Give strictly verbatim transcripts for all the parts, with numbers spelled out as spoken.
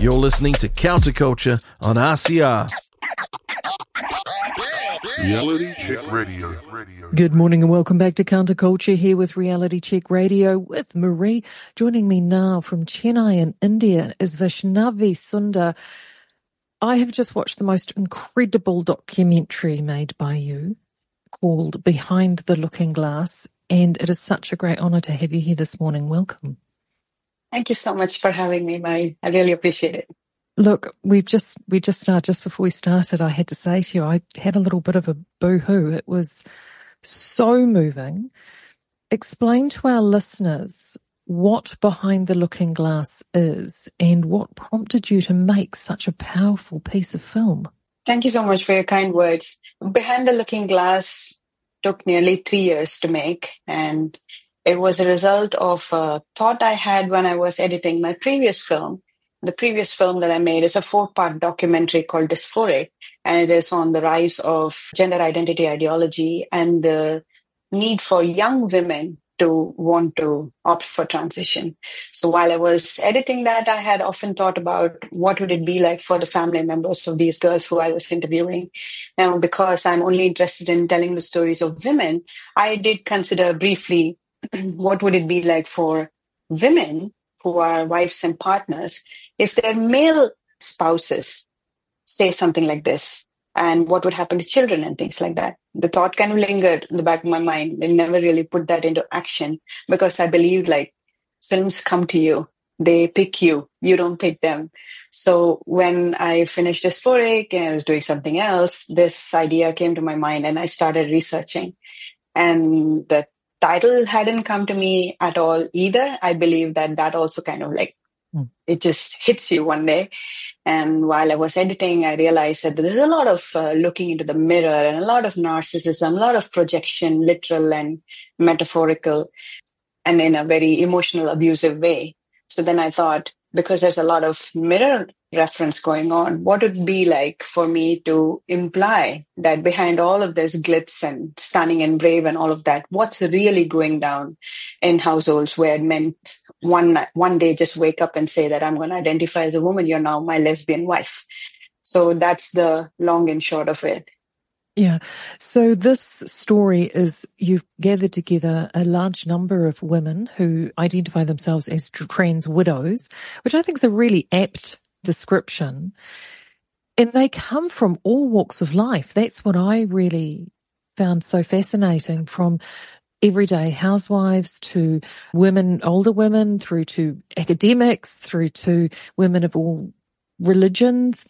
You're listening to Counterculture on R C R. Reality Check Radio. Good morning and welcome back to Counterculture, here with Reality Check Radio with Marie. Joining me now from Chennai in India is Vaishnavi Sundar. I have just watched the most incredible documentary made by you called Behind the Looking Glass, and it is such a great honour to have you here this morning. Welcome. Thank you so much for having me, Marie. I really appreciate it. Look, we've just we just started just before we started. I had to say to you, I had a little bit of a boo-hoo. It was so moving. Explain to our listeners what Behind the Looking Glass is and what prompted you to make such a powerful piece of film. Thank you so much for your kind words. Behind the Looking Glass took nearly three years to make, and it was a result of a thought I had when I was editing my previous film. The previous film that I made is a four-part documentary called Dysphoric, and it is on the rise of gender identity ideology and the need for young women to want to opt for transition. So while I was editing that, I had often thought about what would it be like for the family members of these girls who I was interviewing. Now, because I'm only interested in telling the stories of women, I did consider briefly what would it be like for women who are wives and partners if their male spouses say something like this, and what would happen to children and things like that. The thought kind of lingered in the back of my mind. I never really put that into action because I believed like films come to you. They pick you. You don't pick them. So when I finished Dysphoric and I was doing something else, this idea came to my mind and I started researching. And the title hadn't come to me at all either. I believe that that also kind of like, mm. it just hits you one day. And while I was editing, I realized that there's a lot of uh, looking into the mirror and a lot of narcissism, a lot of projection, literal and metaphorical, and in a very emotional, abusive way. So then I thought, because there's a lot of mirror reference going on, what would it be like for me to imply that behind all of this glitz and stunning and brave and all of that, what's really going down in households where men one one day just wake up and say that I'm going to identify as a woman, you're now my lesbian wife. So that's the long and short of it. Yeah. So this story is you've gathered together a large number of women who identify themselves as trans widows, which I think is a really apt description. And they come from all walks of life. That's what I really found so fascinating, from everyday housewives to women, older women, through to academics, through to women of all religions.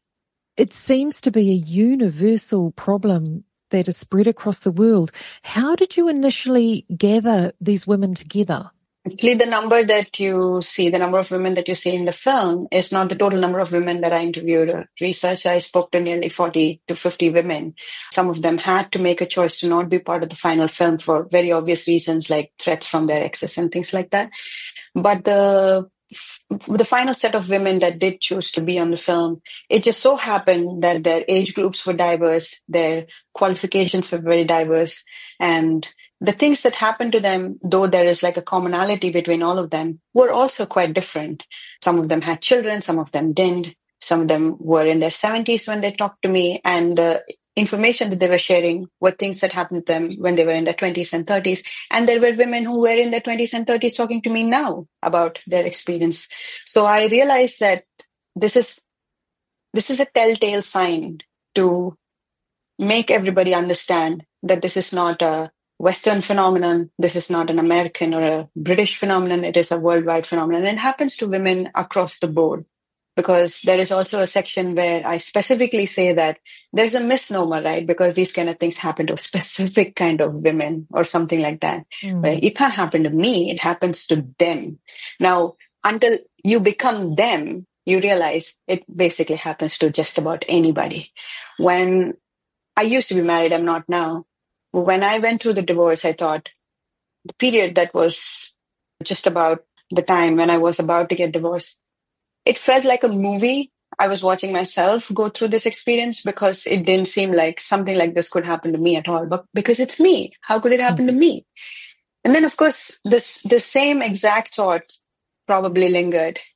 It seems to be a universal problem that is spread across the world. How did you initially gather these women together? Actually, the number that you see, the number of women that you see in the film is not the total number of women that I interviewed or researched. I spoke to nearly forty to fifty women. Some of them had to make a choice to not be part of the final film for very obvious reasons, like threats from their exes and things like that. But the the final set of women that did choose to be on the film, it just so happened that their age groups were diverse, their qualifications were very diverse, and the things that happened to them, though there is like a commonality between all of them, were also quite different. Some of them had children, some of them didn't. Some of them were in their seventies when they talked to me, and the information that they were sharing were things that happened to them when they were in their twenties and thirties. And there were women who were in their twenties and thirties talking to me now about their experience. So I realized that this is this is a telltale sign to make everybody understand that this is not a Western phenomenon. This is not an American or a British phenomenon. It is a worldwide phenomenon. And it happens to women across the board. Because there is also a section where I specifically say that there's a misnomer, right? Because these kind of things happen to a specific kind of women or something like that. Mm. Where it can't happen to me, it happens to them. Now, until you become them, you realize it basically happens to just about anybody. When I used to be married, I'm not now. When I went through the divorce, I thought the period that was just about the time when I was about to get divorced, it felt like a movie. I was watching myself go through this experience because it didn't seem like something like this could happen to me at all. But because it's me, how could it happen to me? And then, of course, this the same exact thought probably lingered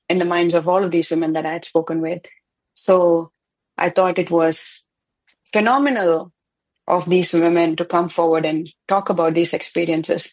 in the minds of all of these women that I had spoken with. So I thought it was phenomenal of these women to come forward and talk about these experiences.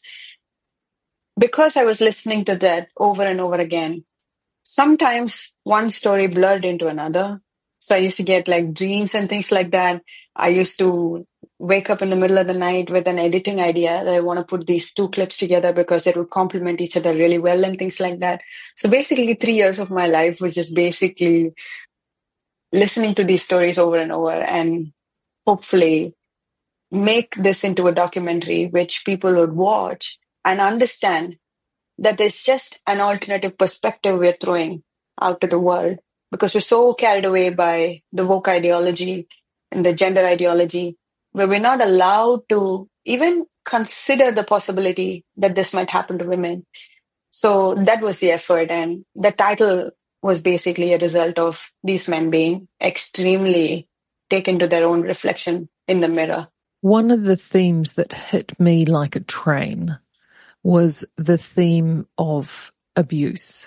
Because I was listening to that over and over again, sometimes one story blurred into another. So I used to get like dreams and things like that. I used to wake up in the middle of the night with an editing idea that I want to put these two clips together because it would complement each other really well and things like that. So basically three years of my life was just basically listening to these stories over and over and hopefully make this into a documentary which people would watch and understand that there's just an alternative perspective we're throwing out to the world, because we're so carried away by the woke ideology and the gender ideology, where we're not allowed to even consider the possibility that this might happen to women. So that was the effort. And the title was basically a result of these men being extremely taken to their own reflection in the mirror. One of the themes that hit me like a train was the theme of abuse.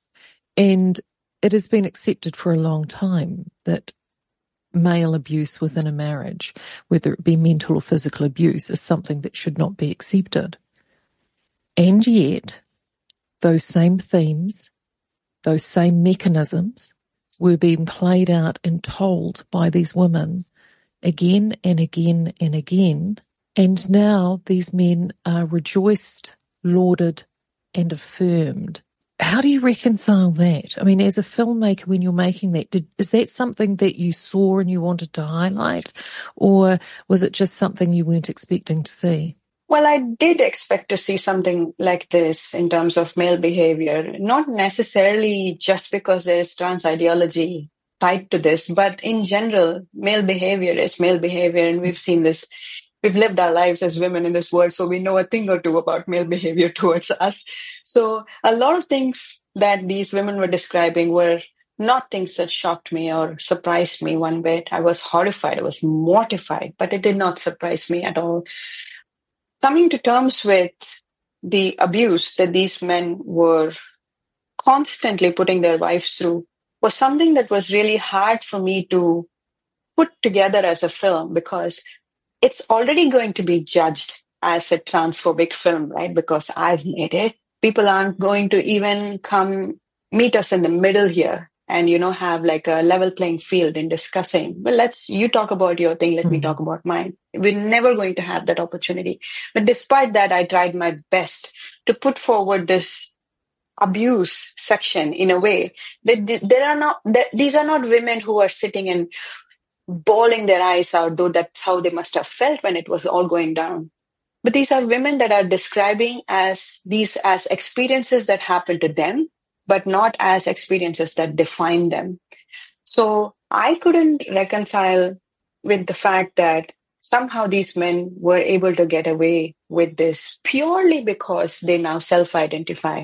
And it has been accepted for a long time that male abuse within a marriage, whether it be mental or physical abuse, is something that should not be accepted. And yet, those same themes, those same mechanisms were being played out and told by these women again and again and again. And now these men are rejoiced, lauded, and affirmed. How do you reconcile that? I mean, as a filmmaker, when you're making that, did, is that something that you saw and you wanted to highlight? Or was it just something you weren't expecting to see? Well, I did expect to see something like this in terms of male behavior, not necessarily just because there is trans ideology tied to this, but in general, male behavior is male behavior. And we've seen this. We've lived our lives as women in this world, so we know a thing or two about male behavior towards us. So a lot of things that these women were describing were not things that shocked me or surprised me one bit. I was horrified. I was mortified, but it did not surprise me at all. Coming to terms with the abuse that these men were constantly putting their wives through was something that was really hard for me to put together as a film, because it's already going to be judged as a transphobic film, right? Because I've made it. People aren't going to even come meet us in the middle here and, you know, have like a level playing field in discussing, well, let's, you talk about your thing, let mm-hmm. me talk about mine. We're never going to have that opportunity. But despite that, I tried my best to put forward this abuse section in a way that there are not, that these are not women who are sitting and bawling their eyes out, though that's how they must have felt when it was all going down. But these are women that are describing as these as experiences that happen to them, but not as experiences that define them. So I couldn't reconcile with the fact that somehow these men were able to get away with this purely because they now self-identify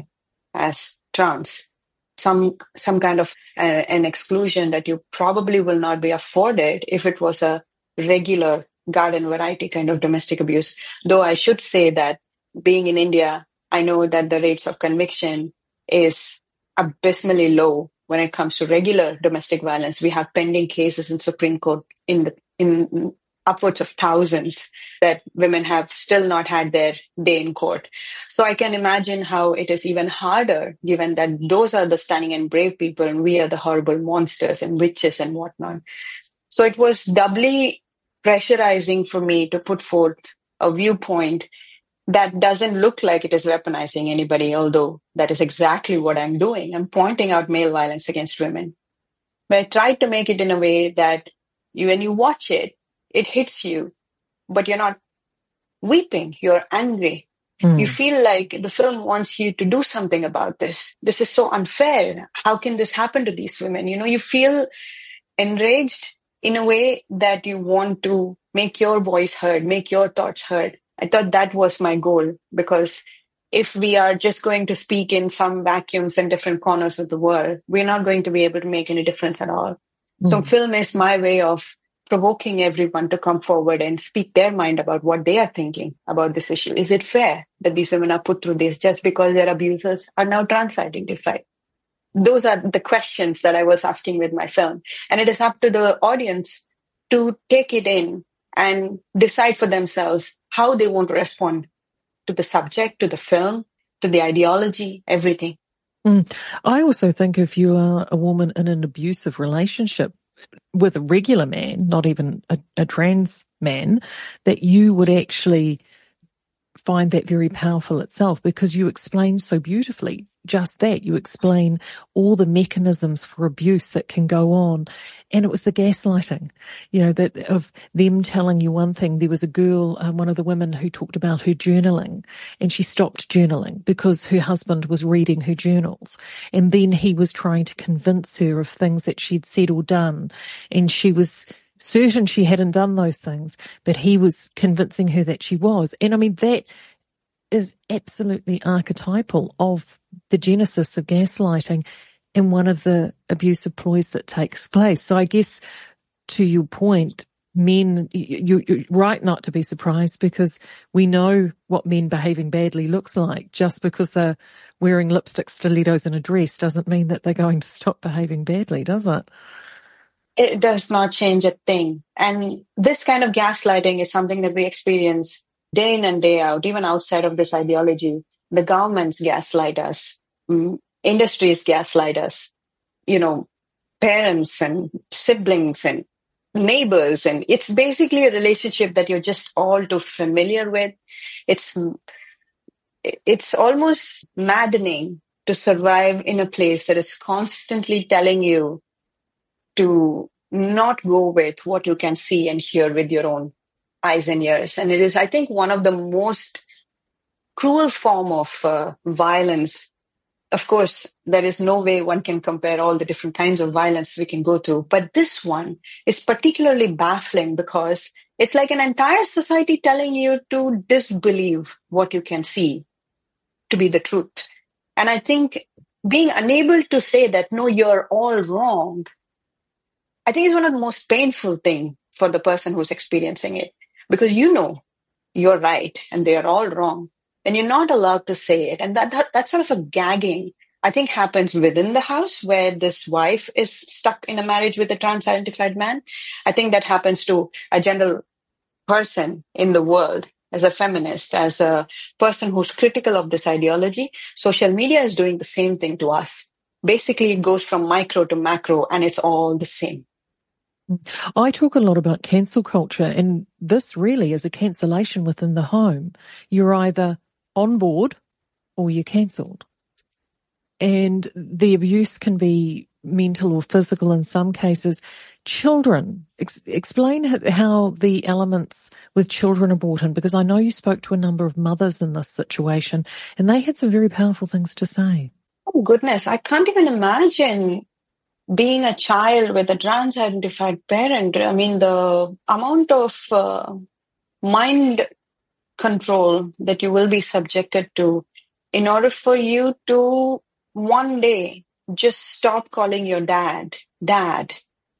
as trans. Some some kind of uh, an exclusion that you probably will not be afforded if it was a regular garden variety kind of domestic abuse. Though I should say that being in India, I know that the rates of conviction is abysmally low when it comes to regular domestic violence. We have pending cases in Supreme Court in the in upwards of thousands that women have still not had their day in court. So I can imagine how it is even harder, given that those are the stunning and brave people and we are the horrible monsters and witches and whatnot. So it was doubly pressurizing for me to put forth a viewpoint that doesn't look like it is weaponizing anybody, although that is exactly what I'm doing. I'm pointing out male violence against women. But I tried to make it in a way that you, when you watch it, it hits you, but you're not weeping, you're angry. Mm. You feel like the film wants you to do something about this. This is so unfair. How can this happen to these women? You know, you feel enraged in a way that you want to make your voice heard, make your thoughts heard. I thought that was my goal, because if we are just going to speak in some vacuums and different corners of the world, we're not going to be able to make any difference at all. Mm. So film is my way of provoking everyone to come forward and speak their mind about what they are thinking about this issue. Is it fair that these women are put through this just because their abusers are now trans-identified? those are the questions that I was asking with my film. And it is up to the audience to take it in and decide for themselves how they want to respond to the subject, to the film, to the ideology, everything. Mm. I also think if you are a woman in an abusive relationship with a regular man, not even a, a trans man, that you would actually find that very powerful itself, because you explain so beautifully just that. You explain all the mechanisms for abuse that can go on. And it was the gaslighting, you know, that of them telling you one thing. There was a girl, um, one of the women who talked about her journaling, and she stopped journaling because her husband was reading her journals. And then he was trying to convince her of things that she'd said or done. And she was certain she hadn't done those things, but he was convincing her that she was. And I mean, that is absolutely archetypal of the genesis of gaslighting and one of the abusive ploys that takes place. So I guess, to your point, men, you, you're right not to be surprised, because we know what men behaving badly looks like. Just because they're wearing lipstick, stilettos and a dress doesn't mean that they're going to stop behaving badly, does it? It does not change a thing. And this kind of gaslighting is something that we experience day in and day out, even outside of this ideology. The governments gaslight us, mm, industries gaslight us, you know, parents and siblings and neighbors. And it's basically a relationship that you're just all too familiar with. It's, it's almost maddening to survive in a place that is constantly telling you to not go with what you can see and hear with your own eyes and ears. And it is, I think, one of the most cruel form of uh, violence. Of course, there is no way one can compare all the different kinds of violence we can go through. But this one is particularly baffling because it's like an entire society telling you to disbelieve what you can see to be the truth. And I think being unable to say that, no, you're all wrong, I think is one of the most painful things for the person who's experiencing it, because you know you're right and they are all wrong, and you're not allowed to say it. And that, that that sort of a gagging, I think, happens within the house where this wife is stuck in a marriage with a trans-identified man. I think that happens to a general person in the world, as a feminist, as a person who's critical of this ideology. Social media is doing the same thing to us. Basically, it goes from micro to macro, and it's all the same. I talk a lot about cancel culture, and this really is a cancellation within the home. You're either on board or you're cancelled. And the abuse can be mental or physical in some cases. Children, ex- explain how the elements with children are brought in, because I know you spoke to a number of mothers in this situation, and they had some very powerful things to say. Oh, goodness. I can't even imagine being a child with a trans-identified parent. I mean, the amount of uh, mind control that you will be subjected to in order for you to one day just stop calling your dad, dad.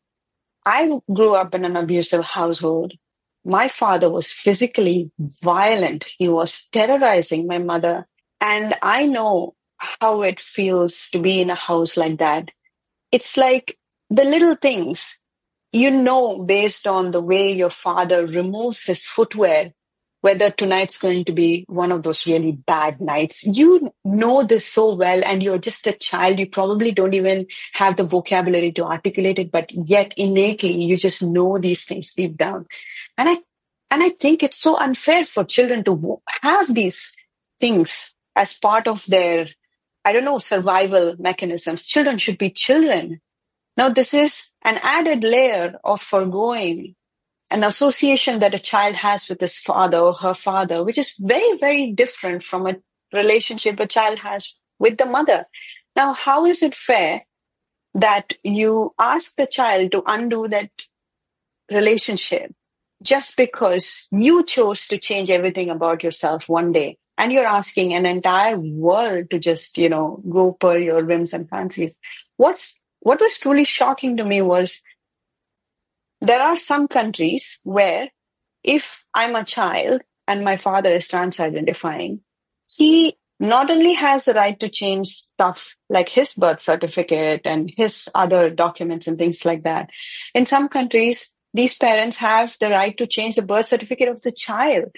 I grew up in an abusive household. My father was physically violent. He was terrorizing my mother. And I know how it feels to be in a house like that. It's like the little things, you know, based on the way your father removes his footwear, whether tonight's going to be one of those really bad nights. You know this so well, and you're just a child. You probably don't even have the vocabulary to articulate it, but yet innately you just know these things deep down. And I, and I think it's so unfair for children to have these things as part of their, I don't know, survival mechanisms. Children should be children. Now, this is an added layer of foregoing an association that a child has with his father or her father, which is very, very different from a relationship a child has with the mother. Now, how is it fair that you ask the child to undo that relationship just because you chose to change everything about yourself one day? And you're asking an entire world to just, you know, go per your whims and fancies. What's, what was truly shocking to me was there are some countries where if I'm a child and my father is trans-identifying, he not only has the right to change stuff like his birth certificate and his other documents and things like that. In some countries, these parents have the right to change the birth certificate of the child,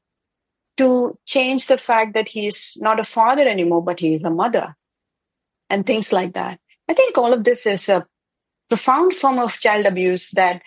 to change the fact that he's not a father anymore, but he is a mother, and things like that. I think all of this is a profound form of child abuse that,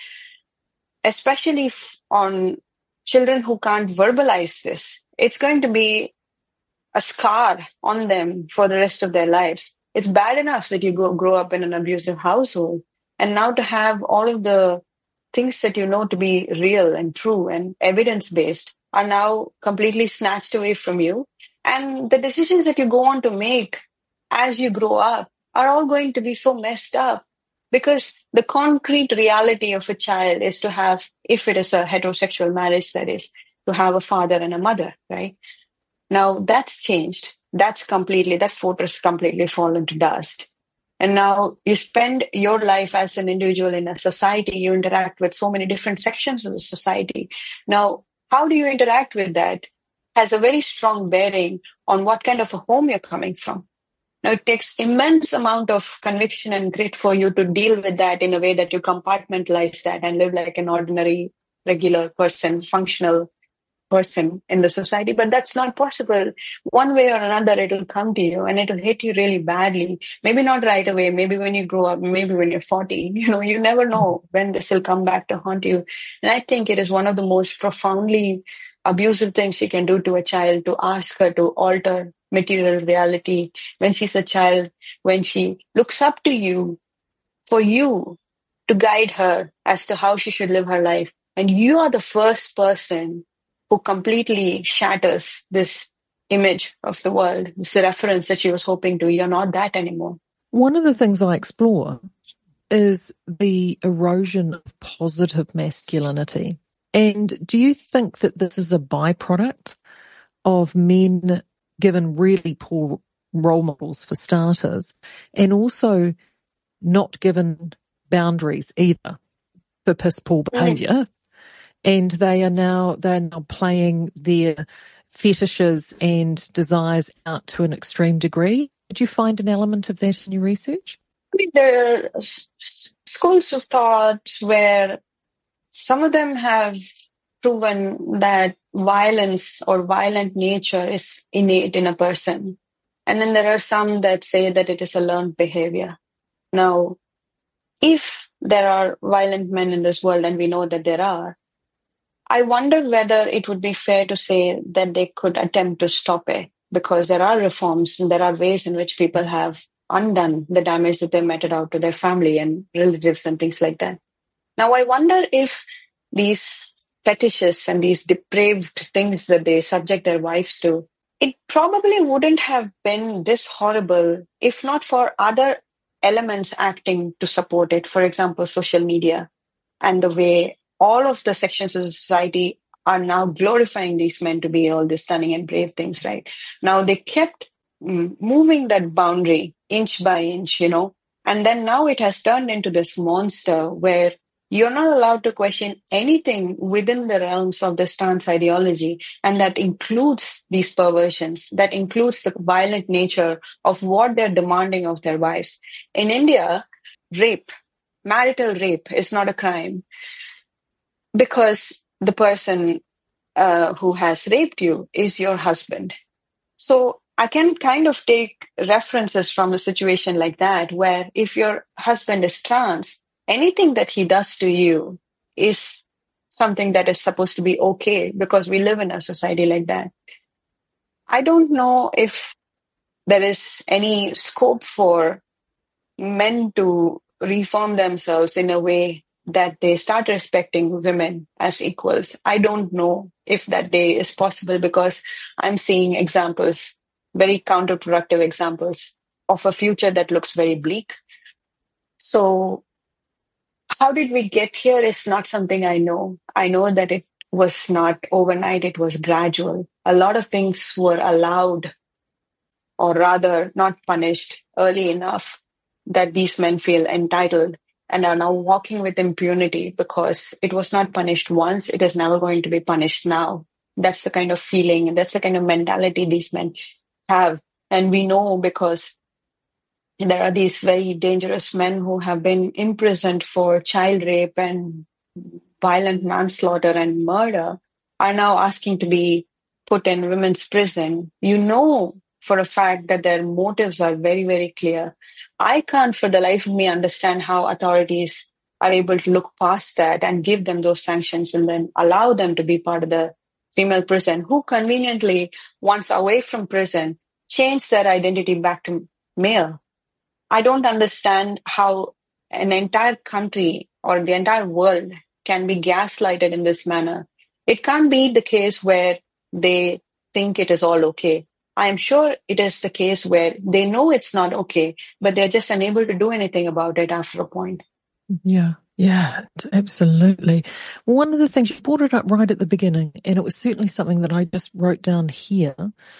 especially f- on children who can't verbalize this, it's going to be a scar on them for the rest of their lives. It's bad enough that you go, grow up in an abusive household, and now to have all of the things that you know to be real and true and evidence-based are now completely snatched away from you. And the decisions that you go on to make as you grow up are all going to be so messed up, because the concrete reality of a child is to have, if it is a heterosexual marriage, that is, to have a father and a mother, right? Now that's changed. That's completely, that fortress completely fallen to dust. And now you spend your life as an individual in a society, you interact with so many different sections of the society. Now, how do you interact with that has a very strong bearing on what kind of a home you're coming from. Now, it takes immense amount of conviction and grit for you to deal with that in a way that you compartmentalize that and live like an ordinary, regular person, functional person in the society. But that's not possible. One way or another, it'll come to you and it'll hit you really badly. Maybe not right away. Maybe when you grow up, maybe when you're forty. You know, you never know when this will come back to haunt you. And I think it is one of the most profoundly abusive things you can do to a child, to ask her to alter material reality when she's a child, when she looks up to you for you to guide her as to how she should live her life. And you are the first person who completely shatters this image of the world, this reference that she was hoping to. You're not that anymore. One of the things I explore is the erosion of positive masculinity. And do you think that this is a byproduct of men given really poor role models for starters, and also not given boundaries either for piss poor behaviour? Mm. And they are now they're now playing their fetishes and desires out to an extreme degree. Did you find an element of that in your research? I mean, there are schools of thought where some of them have proven that violence or violent nature is innate in a person. And then there are some that say that it is a learned behavior. Now, if there are violent men in this world, and we know that there are, I wonder whether it would be fair to say that they could attempt to stop it, because there are reforms and there are ways in which people have undone the damage that they meted out to their family and relatives and things like that. Now, I wonder if these fetishes and these depraved things that they subject their wives to, it probably wouldn't have been this horrible if not for other elements acting to support it. For example, social media and the way all of the sections of society are now glorifying these men to be all these stunning and brave things, right? Now they kept mm, moving that boundary inch by inch, you know, and then now it has turned into this monster where you're not allowed to question anything within the realms of this trans ideology. And that includes these perversions, that includes the violent nature of what they're demanding of their wives. In India, rape, marital rape is not a crime, because the person uh, who has raped you is your husband. So I can kind of take references from a situation like that, where if your husband is trans, anything that he does to you is something that is supposed to be okay, because we live in a society like that. I don't know if there is any scope for men to reform themselves in a way that they start respecting women as equals. I don't know if that day is possible, because I'm seeing examples, very counterproductive examples of a future that looks very bleak. So how did we get here is not something I know. I know that it was not overnight, it was gradual. A lot of things were allowed, or rather not punished early enough that these men feel entitled and are now walking with impunity because it was not punished once, it is never going to be punished now. That's the kind of feeling, and that's the kind of mentality these men have. And we know because there are these very dangerous men who have been imprisoned for child rape and violent manslaughter and murder are now asking to be put in women's prison. You know for a fact that their motives are very, very clear. I can't for the life of me understand how authorities are able to look past that and give them those sanctions and then allow them to be part of the female prison, who conveniently, once away from prison, change their identity back to male. I don't understand how an entire country or the entire world can be gaslighted in this manner. It can't be the case where they think it is all okay. I am sure it is the case where they know it's not okay, but they're just unable to do anything about it after a point. Yeah, yeah, absolutely. One of the things, you brought it up right at the beginning, and it was certainly something that I just wrote down here,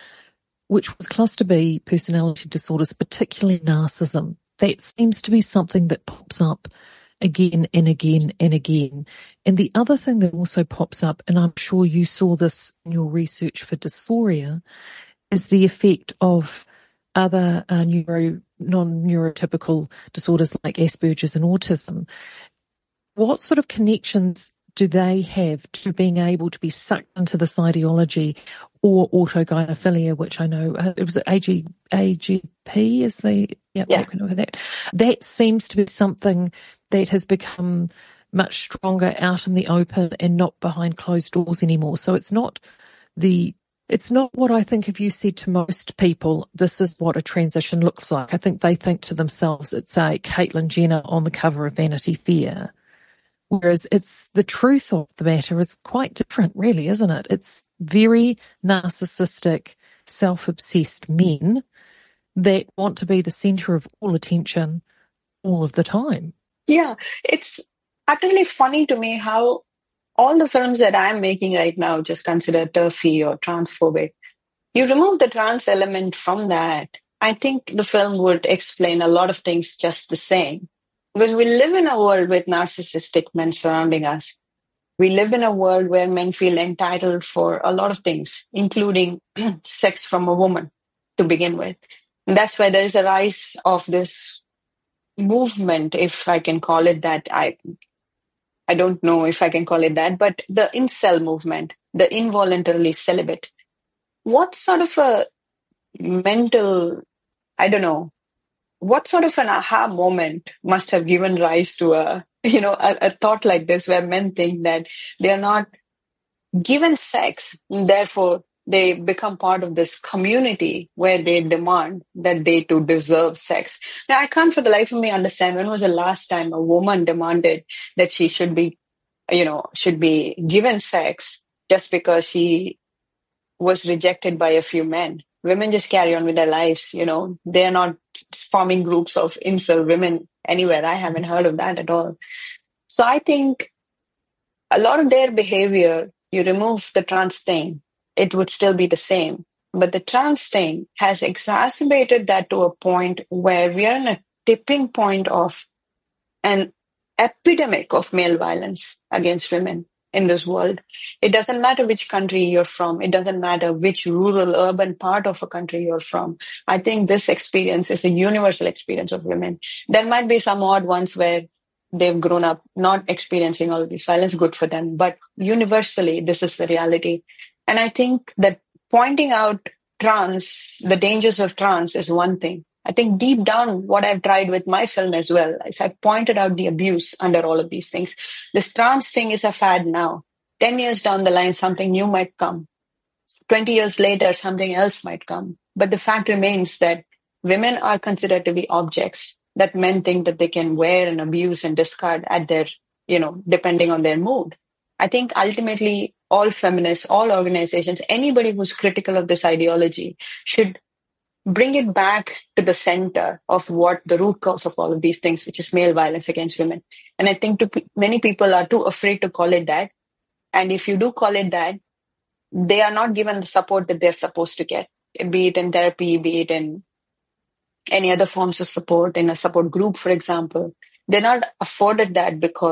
which was cluster B personality disorders, particularly narcissism. That seems to be something that pops up again and again and again. And the other thing that also pops up, and I'm sure you saw this in your research for dysphoria, is the effect of other uh, neuro, non-neurotypical disorders like Asperger's and autism. What sort of connections do they have to being able to be sucked into this ideology, or autogynephilia, which I know uh, it was A G, A G P is the yep, yeah. acronym for that. That seems to be something that has become much stronger out in the open and not behind closed doors anymore. So it's not the It's not what I think if you said to most people, this is what a transition looks like. I think they think to themselves, it's a Caitlyn Jenner on the cover of Vanity Fair. Whereas it's the truth of the matter is quite different, really, isn't it? It's very narcissistic, self-obsessed men that want to be the center of all attention all of the time. Yeah, it's utterly funny to me how all the films that I'm making right now just consider turfy or transphobic. You remove the trans element from that, I think the film would explain a lot of things just the same. Because we live in a world with narcissistic men surrounding us. We live in a world where men feel entitled for a lot of things, including sex from a woman to begin with. And that's why there is a rise of this movement, if I can call it that. I I don't know if I can call it that, but the incel movement, the involuntarily celibate. What sort of a mental, I don't know, what sort of an aha moment must have given rise to a, you know, a, a thought like this, where men think that they are not given sex, and therefore they become part of this community where they demand that they too deserve sex. Now, I can't for the life of me understand when was the last time a woman demanded that she should be, you know, should be given sex just because she was rejected by a few men. Women just carry on with their lives, you know. They're not forming groups of incel women anywhere. I haven't heard of that at all. So I think a lot of their behavior, you remove the trans thing, it would still be the same. But the trans thing has exacerbated that to a point where we are in a tipping point of an epidemic of male violence against women in this world. It doesn't matter which country you're from. It doesn't matter which rural, urban part of a country you're from. I think this experience is a universal experience of women. There might be some odd ones where they've grown up not experiencing all of this violence, good for them. But universally, this is the reality. And I think that pointing out trans, the dangers of trans is one thing. I think deep down, what I've tried with my film as well is I've pointed out the abuse under all of these things. This trans thing is a fad now. Ten years down the line, something new might come. Twenty years later, something else might come. But the fact remains that women are considered to be objects that men think that they can wear and abuse and discard at their, you know, depending on their mood. I think ultimately all feminists, all organizations, anybody who's critical of this ideology should bring it back to the center of what the root cause of all of these things, which is male violence against women. And I think to, many people are too afraid to call it that. And if you do call it that, they are not given the support that they're supposed to get, be it in therapy, be it in any other forms of support, in a support group, for example. They're not afforded that because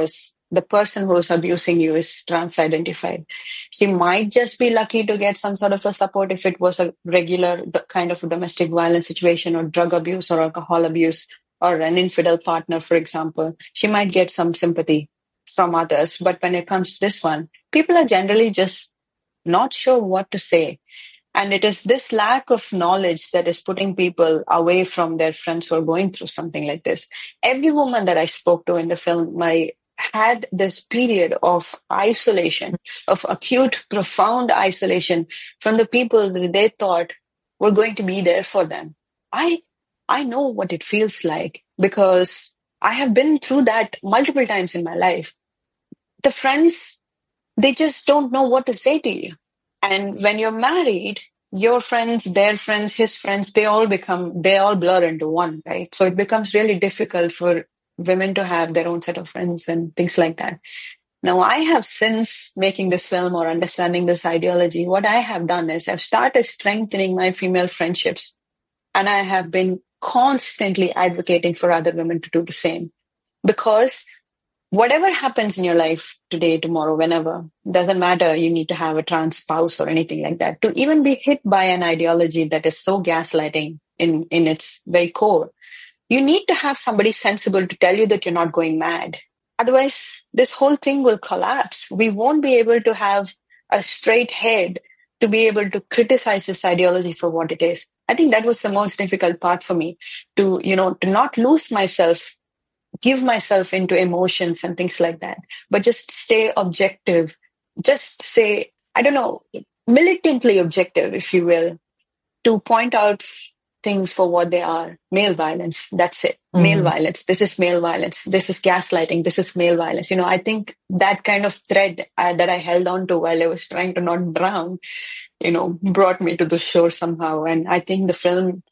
the person who's abusing you is trans-identified. She might just be lucky to get some sort of a support if it was a regular kind of a domestic violence situation or drug abuse or alcohol abuse or an infidel partner, for example. She might get some sympathy from others. But when it comes to this one, people are generally just not sure what to say. And it is this lack of knowledge that is putting people away from their friends who are going through something like this. Every woman that I spoke to in the film, I had this period of isolation, of acute, profound isolation from the people that they thought were going to be there for them. I, I know what it feels like because I have been through that multiple times in my life. The friends, they just don't know what to say to you. And when you're married, your friends, their friends, his friends, they all become, they all blur into one, right? So it becomes really difficult for women to have their own set of friends and things like that. Now, I have, since making this film or understanding this ideology, what I have done is I've started strengthening my female friendships. And I have been constantly advocating for other women to do the same. Because whatever happens in your life today, tomorrow, whenever, doesn't matter. You need to have a trans spouse or anything like that. To even be hit by an ideology that is so gaslighting in, in its very core, you need to have somebody sensible to tell you that you're not going mad. Otherwise, this whole thing will collapse. We won't be able to have a straight head to be able to criticize this ideology for what it is. I think that was the most difficult part for me, to, you know, to not lose myself, give myself into emotions and things like that, but just stay objective, just say, I don't know, militantly objective, if you will, to point out things for what they are. Male violence, that's it. Mm. Male violence, this is male violence. This is gaslighting, this is male violence. You know, I think that kind of thread uh, that I held on to while I was trying to not drown, you know, brought me to the shore somehow. And I think the film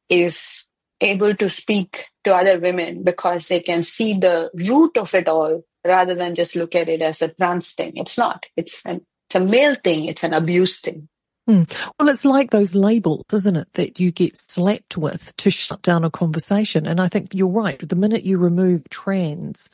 is able to speak to other women because they can see the root of it all rather than just look at it as a trans thing. It's not. It's, an, it's a male thing. It's an abuse thing. Mm. Well, it's like those labels, isn't it, that you get slapped with to shut down a conversation. And I think you're right. The minute you remove trans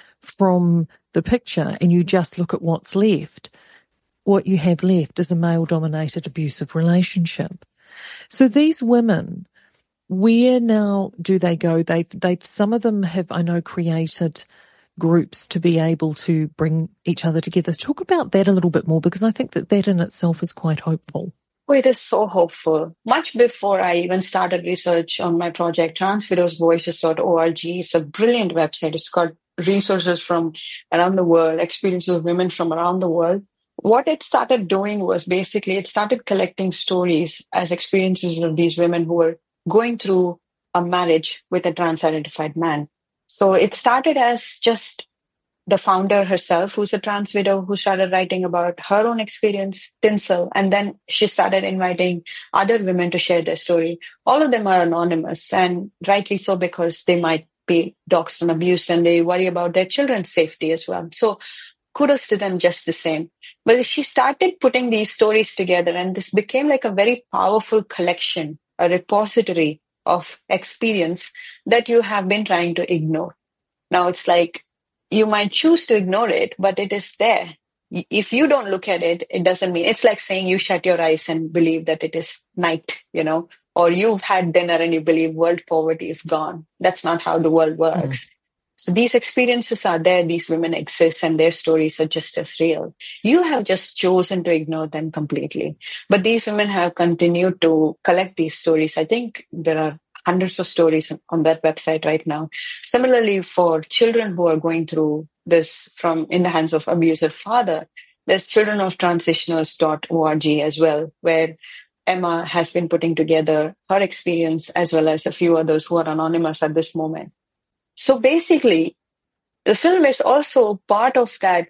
from the picture and you just look at what's left, what you have left is a male-dominated abusive relationship. So these women, where now do they go? They've, they've, some of them have, I know, created groups to be able to bring each other together. Talk about that a little bit more, because I think that that in itself is quite hopeful. Oh, it is so hopeful. Much before I even started research on my project, trans widows voices dot org is a brilliant website. It's got resources from around the world, experiences of women from around the world. What it started doing was basically it started collecting stories as experiences of these women who were going through a marriage with a trans-identified man. So it started as just the founder herself, who's a trans widow, who started writing about her own experience, Tinsel, and then she started inviting other women to share their story. All of them are anonymous, and rightly so, because they might be doxxed and abused, and they worry about their children's safety as well. So kudos to them just the same. But she started putting these stories together, and this became like a very powerful collection, a repository of experience that you have been trying to ignore. Now it's like you might choose to ignore it, but it is there. If you don't look at it, it doesn't mean, it's like saying you shut your eyes and believe that it is night, you know, or you've had dinner and you believe world poverty is gone. That's not how the world works. Mm. So these experiences are there, these women exist, and their stories are just as real. You have just chosen to ignore them completely. But these women have continued to collect these stories. I think there are hundreds of stories on that website right now. Similarly, for children who are going through this from in the hands of abusive father, there's children of transitioners dot org as well, where Emma has been putting together her experience as well as a few others who are anonymous at this moment. So basically, the film is also part of that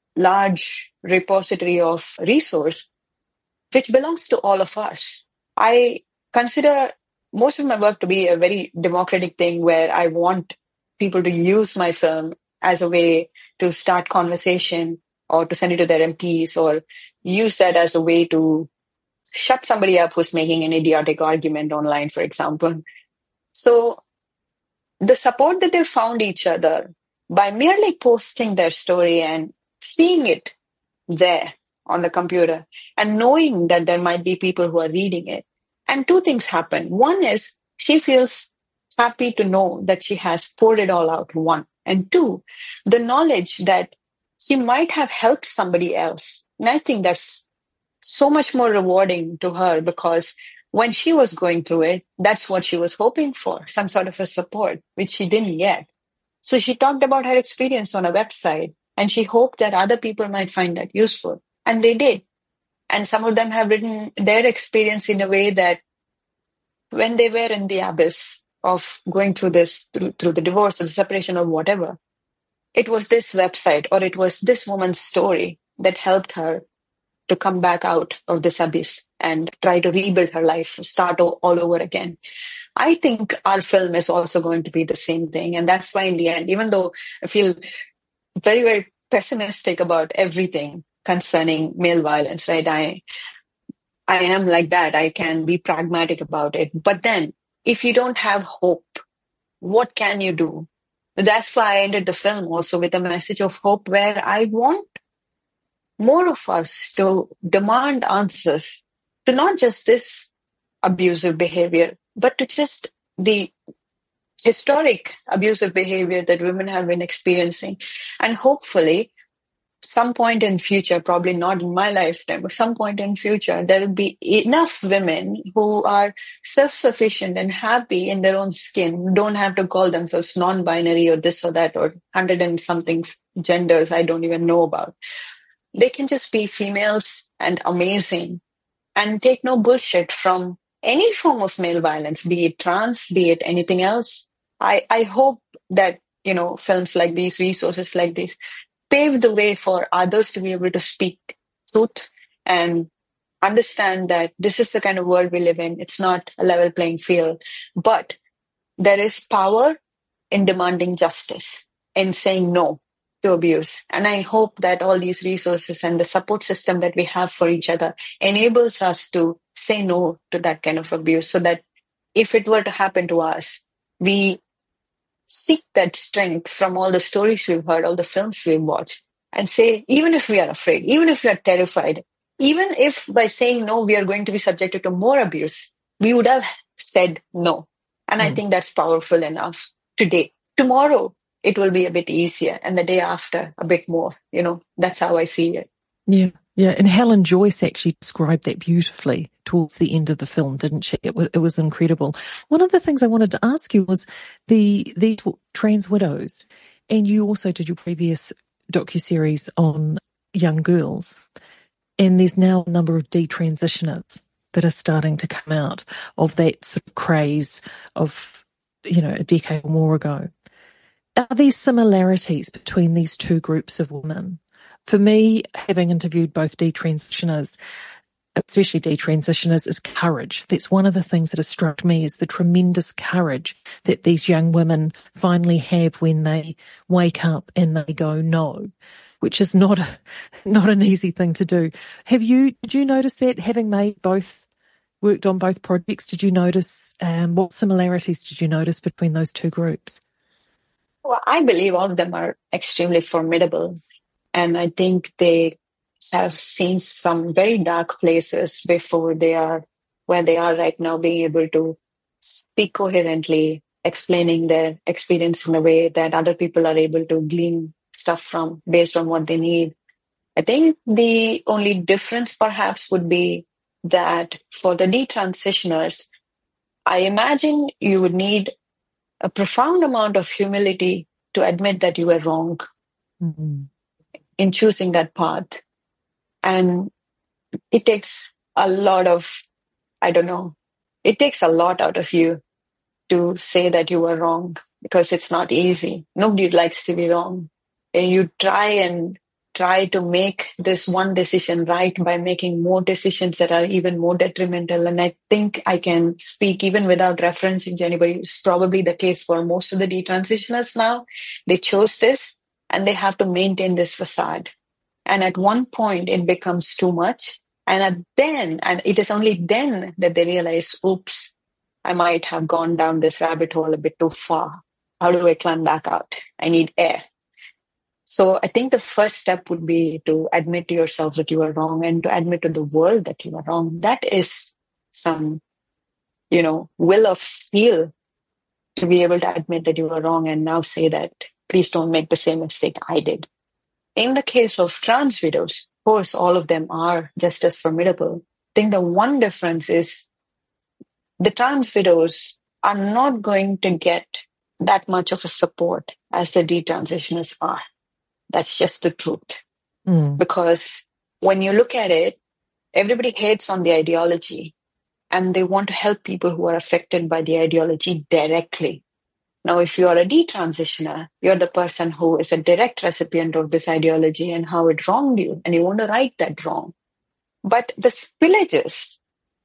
large repository of resource, which belongs to all of us. I consider most of my work to be a very democratic thing where I want people to use my film as a way to start conversation or to send it to their M Ps or use that as a way to shut somebody up who's making an idiotic argument online, for example. So the support that they found each other by merely posting their story and seeing it there on the computer and knowing that there might be people who are reading it. And two things happen. One is she feels happy to know that she has poured it all out, one. And two, the knowledge that she might have helped somebody else. And I think that's so much more rewarding to her, because when she was going through it, that's what she was hoping for, some sort of a support, which she didn't get. So she talked about her experience on a website, and she hoped that other people might find that useful. And they did. And some of them have written their experience in a way that when they were in the abyss of going through this, through, through the divorce or the separation or whatever, it was this website or it was this woman's story that helped her to come back out of this abyss and try to rebuild her life, start all, all over again. I think our film is also going to be the same thing. And that's why in the end, even though I feel very, very pessimistic about everything concerning male violence, right? I, I am like that. I can be pragmatic about it. But then if you don't have hope, what can you do? That's why I ended the film also with a message of hope, where I want more of us to demand answers to not just this abusive behavior, but to just the historic abusive behavior that women have been experiencing. And hopefully, some point in future, probably not in my lifetime, but some point in future, there will be enough women who are self-sufficient and happy in their own skin, don't have to call themselves non-binary or this or that or hundred and something genders I don't even know about. They can just be females and amazing and take no bullshit from any form of male violence, be it trans, be it anything else. I, I hope that, you know, films like these, resources like these, pave the way for others to be able to speak truth and understand that this is the kind of world we live in. It's not a level playing field, but there is power in demanding justice, in saying no to abuse. And I hope that all these resources and the support system that we have for each other enables us to say no to that kind of abuse, so that if it were to happen to us, we seek that strength from all the stories we've heard, all the films we've watched, and say, even if we are afraid, even if we are terrified, even if by saying no, we are going to be subjected to more abuse, we would have said no. And mm. I think that's powerful enough today. Tomorrow, it will be a bit easier, and the day after, a bit more. You know, that's how I see it. Yeah, yeah. And Helen Joyce actually described that beautifully towards the end of the film, didn't she? It was, it was incredible. One of the things I wanted to ask you was the the trans widows, and you also did your previous docuseries on young girls, and there's now a number of detransitioners that are starting to come out of that sort of craze of, you know, a decade or more ago. Are there similarities between these two groups of women? For me, having interviewed both detransitioners, especially detransitioners, is courage. That's one of the things that has struck me, is the tremendous courage that these young women finally have when they wake up and they go no, which is not a, not an easy thing to do. Have you, did you notice that, having made both, worked on both projects, did you notice, um, what similarities did you notice between those two groups? Well, I believe all of them are extremely formidable. And I think they have seen some very dark places before they are where they are right now, being able to speak coherently, explaining their experience in a way that other people are able to glean stuff from based on what they need. I think the only difference perhaps would be that for the detransitioners, I imagine you would need a profound amount of humility to admit that you were wrong mm-hmm. in choosing that path. And it takes a lot of, I don't know, it takes a lot out of you to say that you were wrong, because it's not easy. Nobody likes to be wrong. And you try and try to make this one decision right by making more decisions that are even more detrimental. And I think I can speak even without referencing to anybody. It's probably the case for most of the detransitioners now. They chose this and they have to maintain this facade. And at one point it becomes too much. And at then, and it is only then that they realize, oops, I might have gone down this rabbit hole a bit too far. How do I climb back out? I need air. So I think the first step would be to admit to yourself that you are wrong and to admit to the world that you are wrong. That is some, you know, will of steel to be able to admit that you are wrong and now say that, please don't make the same mistake I did. In the case of trans widows, of course, all of them are just as formidable. I think the one difference is the trans widows are not going to get that much of a support as the detransitioners are. That's just the truth. Mm. Because when you look at it, everybody hates on the ideology and they want to help people who are affected by the ideology directly. Now, if you are a detransitioner, you're the person who is a direct recipient of this ideology and how it wronged you, and you want to right that wrong. But the spillages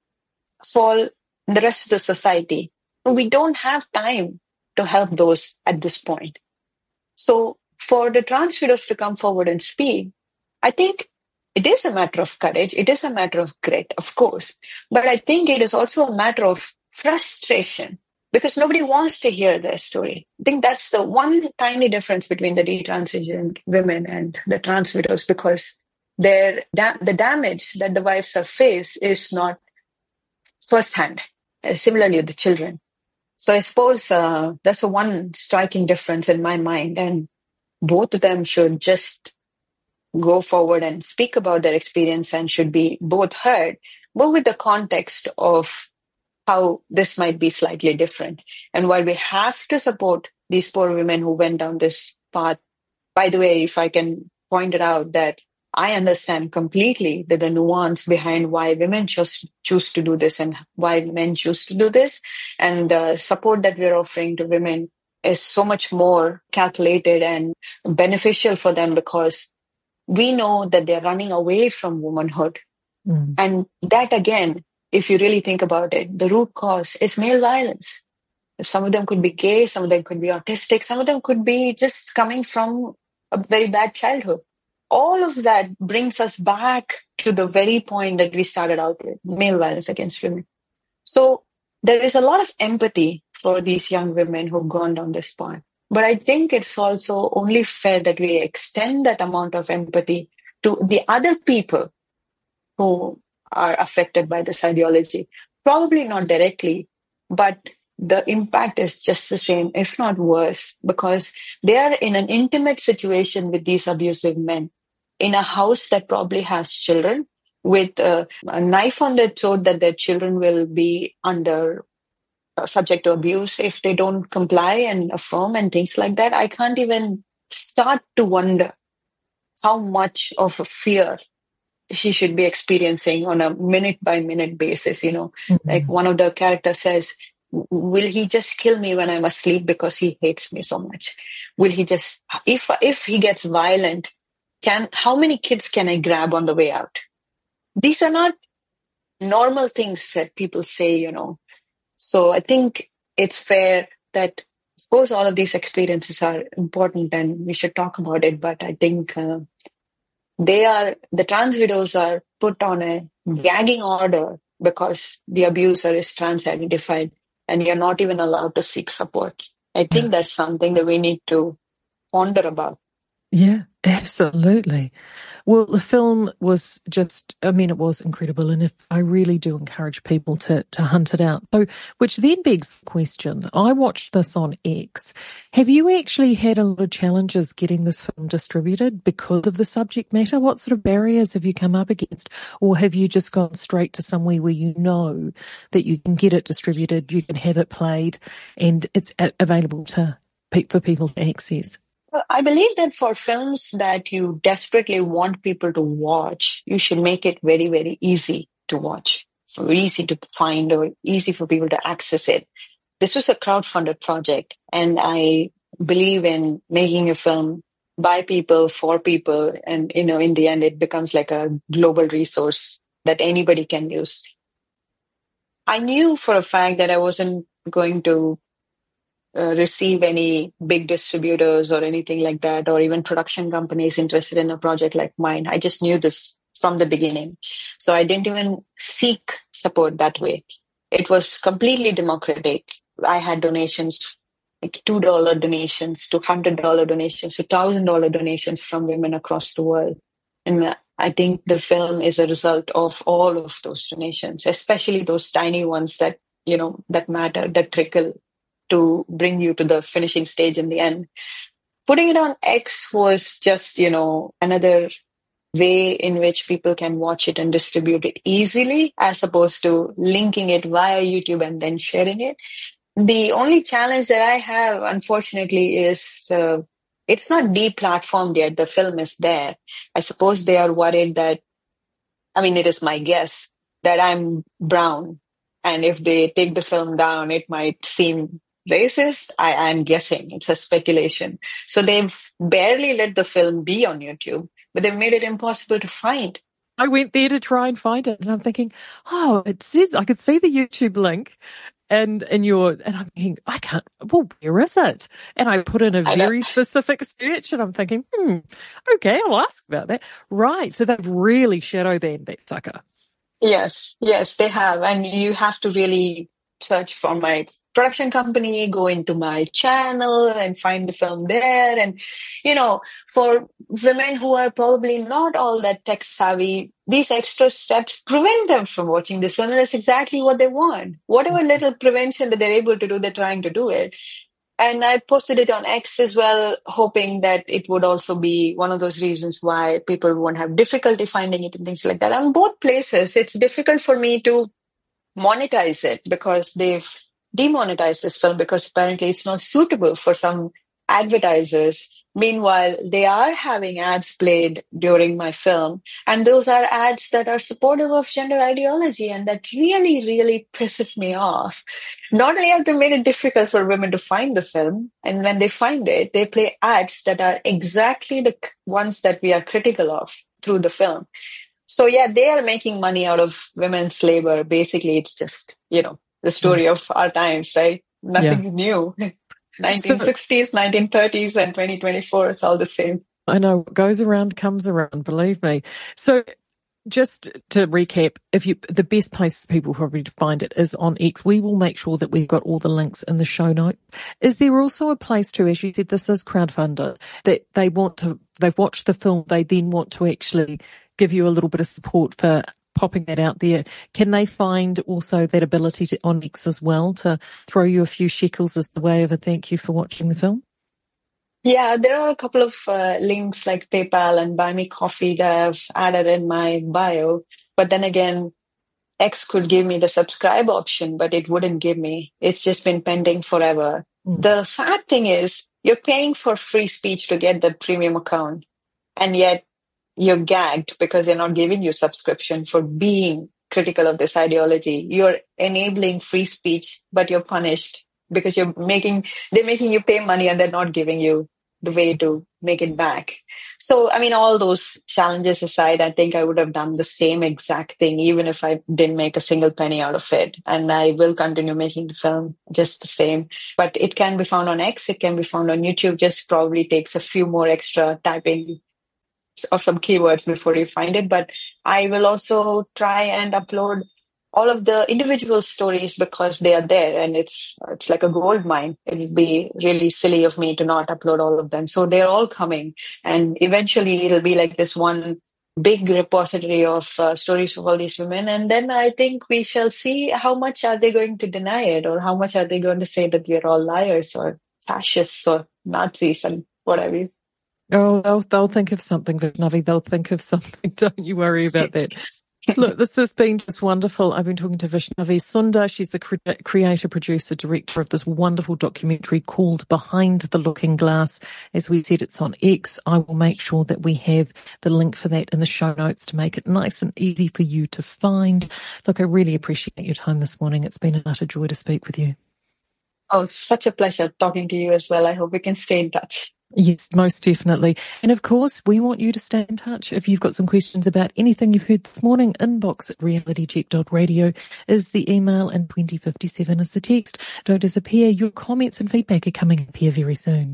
fall in the rest of the society. We don't have time to help those at this point. So for the trans widows to come forward and speak, I think it is a matter of courage. It is a matter of grit, of course. But I think it is also a matter of frustration because nobody wants to hear their story. I think that's the one tiny difference between the detransitioned women and the trans widows, because their da- the damage that the wives have faced is not firsthand. Uh, similarly with the children. So I suppose uh, that's a one striking difference in my mind. And both of them should just go forward and speak about their experience and should be both heard, but with the context of how this might be slightly different. And while we have to support these poor women who went down this path, by the way, if I can point it out that I understand completely that the nuance behind why women choose, choose to do this and why men choose to do this, and the support that we're offering to women is so much more calculated and beneficial for them because we know that they're running away from womanhood. Mm. And that, again, if you really think about it, the root cause is male violence. Some of them could be gay, some of them could be autistic, some of them could be just coming from a very bad childhood. All of that brings us back to the very point that we started out with, male violence against women. So there is a lot of empathy for these young women who've gone down this path. But I think it's also only fair that we extend that amount of empathy to the other people who are affected by this ideology. Probably not directly, but the impact is just the same, if not worse, because they are in an intimate situation with these abusive men in a house that probably has children, with a, a knife on their throat that their children will be under uh, subject to abuse if they don't comply and affirm and things like that. I can't even start to wonder how much of a fear she should be experiencing on a minute by minute basis. You know, Mm-hmm. like one of the characters says, will he just kill me when I'm asleep because he hates me so much? Will he just, if, if he gets violent, can, how many kids can I grab on the way out? These are not normal things that people say, you know. So I think it's fair that, of course, all of these experiences are important and we should talk about it. But I think uh, they are, the trans widows are put on a gagging order because the abuser is trans identified and you're not even allowed to seek support. I think Yeah. that's something that we need to ponder about. Yeah, absolutely. Well, the film was just, I mean, it was incredible. And if I really do encourage people to, to hunt it out. So, which then begs the question, I watched this on X. Have you actually had a lot of challenges getting this film distributed because of the subject matter? What sort of barriers have you come up against? Or have you just gone straight to somewhere where you know that you can get it distributed, you can have it played, and it's available to for people to access? I believe that for films that you desperately want people to watch, you should make it very, very easy to watch, so easy to find or easy for people to access it. This was a crowdfunded project, and I believe in making a film by people, for people, and, you know, in the end, it becomes like a global resource that anybody can use. I knew for a fact that I wasn't going to Uh, receive any big distributors or anything like that, or even production companies interested in a project like mine. I just knew this from the beginning. So I didn't even seek support that way. It was completely democratic. I had donations like two dollar donations to one hundred dollar donations to one thousand dollar donations from women across the world. And I think the film is a result of all of those donations, especially those tiny ones that, you know, that matter, that trickle to bring you to the finishing stage in the end. Putting it on X was just, you know, another way in which people can watch it and distribute it easily, as opposed to linking it via YouTube and then sharing it. The only challenge that I have, unfortunately, is uh, it's not deplatformed yet. The film is there. I suppose they are worried that, I mean, it is my guess that I'm brown. And if they take the film down, it might seem racist. I am guessing. It's a speculation. So they've barely let the film be on YouTube, but they've made it impossible to find. I went there to try and find it, and I'm thinking, oh, it says I could see the YouTube link, and in your, and I'm thinking, I can't. Well, where is it? And I put in a very specific search, and I'm thinking, hmm, okay, I'll ask about that. Right, so they've really shadow banned that sucker. Yes, yes, they have, and you have to really search for my production company, go into my channel and find the film there. And, you know, for women who are probably not all that tech savvy, these extra steps prevent them from watching this film. And that's exactly what they want. Whatever little prevention that they're able to do, they're trying to do it. And I posted it on X as well, hoping that it would also be one of those reasons why people won't have difficulty finding it and things like that. On both places, it's difficult for me to monetize it because they've demonetized this film because apparently it's not suitable for some advertisers. Meanwhile, they are having ads played during my film, and those are ads that are supportive of gender ideology, and that really, really pisses me off. Not only have they made it difficult for women to find the film, and when they find it, they play ads that are exactly the ones that we are critical of through the film. So yeah, they are making money out of women's labor. Basically, it's just, you know, the story of our times, right? Nothing yeah. new. nineteen sixties, so, nineteen thirties, and twenty twenty-four is all the same. I know, what goes around comes around, believe me. So just to recap, if you, the best place for people probably to find it is on X. We will make sure that we've got all the links in the show notes. Is there also a place too, as you said, this is crowdfunded, that they want to, they've watched the film, they then want to actually give you a little bit of support for popping that out there? Can they find also that ability to on X as well to throw you a few shekels as the way of a thank you for watching the film? Yeah, there are a couple of uh, links like PayPal and Buy Me Coffee that I've added in my bio. But then again, X could give me the subscribe option, but it wouldn't give me. It's just been pending forever. Mm. The sad thing is you're paying for free speech to get the premium account, and yet you're gagged because they're not giving you subscription for being critical of this ideology. You're enabling free speech, but you're punished because you're making, they're making you pay money and they're not giving you the way to make it back. So, I mean, all those challenges aside, I think I would have done the same exact thing, even if I didn't make a single penny out of it. And I will continue making the film just the same. But it can be found on X. It can be found on YouTube. Just probably takes a few more extra typing of some keywords before you find it. But I will also try and upload all of the individual stories because they are there, and it's it's like a gold mine. It would be really silly of me to not upload all of them. So they're all coming, and eventually it'll be like this one big repository of uh, stories of all these women. And then I think we shall see how much are they going to deny it, or how much are they going to say that we're all liars or fascists or Nazis and whatever. Oh, they'll, they'll think of something, Vaishnavi. They'll think of something. Don't you worry about that. Look, this has been just wonderful. I've been talking to Vaishnavi Sundar. She's the cre- creator, producer, director of this wonderful documentary called Behind the Looking Glass. As we said, it's on X. I will make sure that we have the link for that in the show notes to make it nice and easy for you to find. Look, I really appreciate your time this morning. It's been an utter joy to speak with you. Oh, such a pleasure talking to you as well. I hope we can stay in touch. Yes, most definitely. And of course, we want you to stay in touch. If you've got some questions about anything you've heard this morning, inbox at reality check dot radio is the email and twenty fifty-seven is the text. Don't disappear. Your comments and feedback are coming up here very soon.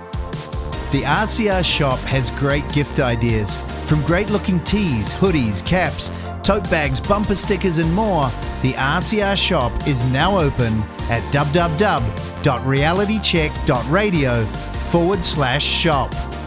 The R C R shop has great gift ideas. From great-looking tees, hoodies, caps, tote bags, bumper stickers and more, the R C R shop is now open at www.realitycheck.radio forward slash shop.